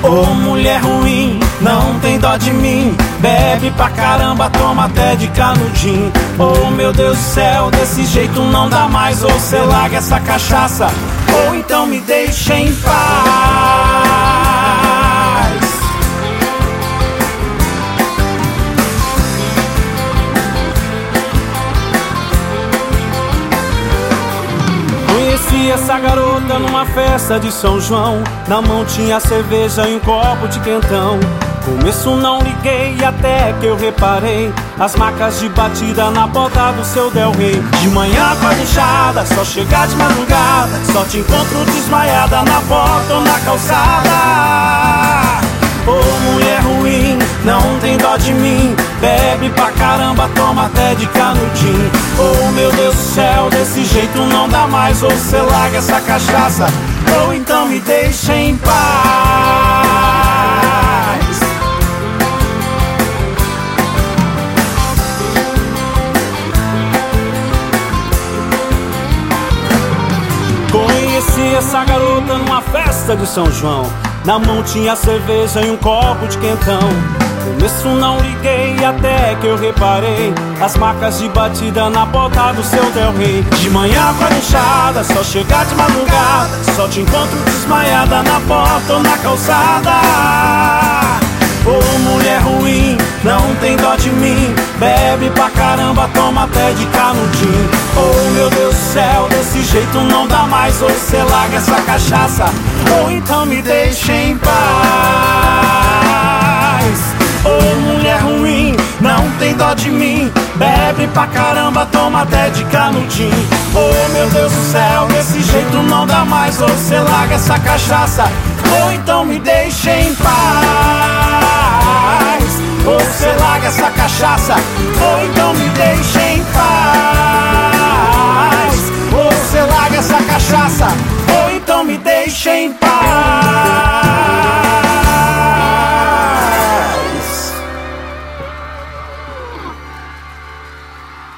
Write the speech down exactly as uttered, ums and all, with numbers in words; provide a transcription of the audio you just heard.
Ô mulher ruim, não tem dó de mim. Bebe pra caramba, toma até de canudinho. Oh meu Deus do céu, desse jeito não dá mais. Ou cê larga essa cachaça, ou então me deixa em paz. Conheci essa garota numa festa de São João. Na mão tinha cerveja e um copo de quentão. Começo não liguei até que eu reparei as marcas de batida na bota do seu Del Rey. De manhã com a inchada, só chegar de madrugada, só te encontro desmaiada na porta ou na calçada. Ô oh, mulher ruim, não tem dó de mim. Bebe pra caramba, toma até de canudinho. Oh meu Deus do céu, desse jeito não dá mais. Ou cê larga essa cachaça, ou então me deixa em paz. Conheci essa garota numa festa de São João. Na mão tinha cerveja e um copo de quentão. Começo não liguei até que eu reparei as marcas de batida na bota do seu Del Rey. De manhã com a inchada, só chegar de madrugada, só te encontro desmaiada na porta ou na calçada. Ô oh, mulher ruim, não tem dó de mim. Bebe pra caramba, toma até de canudinho. Oh meu Deus do céu, desse jeito não dá mais. Ou cê larga essa cachaça, ou então me deixa em paz. Ô oh, mulher ruim, não tem dó de mim. Bebe pra caramba, toma até de canudinho. Oh meu Deus do céu, desse jeito não dá mais. Ou cê larga essa cachaça, ou então me deixa em paz. Ou cê larga essa cachaça, ou então me